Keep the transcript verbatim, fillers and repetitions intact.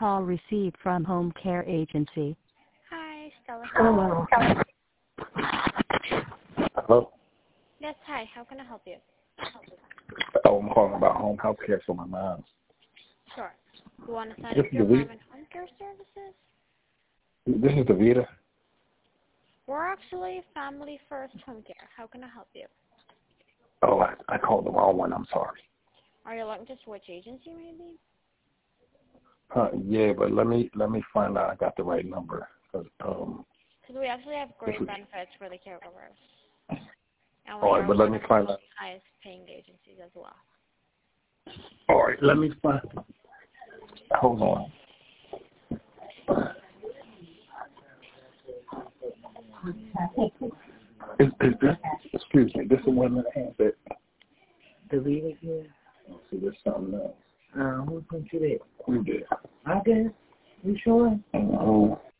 call received from Home Care Agency. Hi, Stella. Hello. Hello. Yes, hi. How can I help you? Oh, I'm calling about home health care for my mom. Sure. You want to sign This up is your Davita. mom and home care services? This is Davita. We're actually Family First Home Care. How can I help you? Oh, I, I called the wrong one. I'm sorry. Are you looking to switch agency, maybe? Uh, yeah, but let me let me find out I got the right number. Cause, um, Because we actually have great is- benefits for the caregivers. And we all right, are but let one me of the find out. highest paying agencies as well. All right, let me find. Hold on. Is, is this? Excuse me. This is one that has it. Delete it here. Let's see, there's something else. Uh, who sent you that? We did. I guess. You sure? Oh.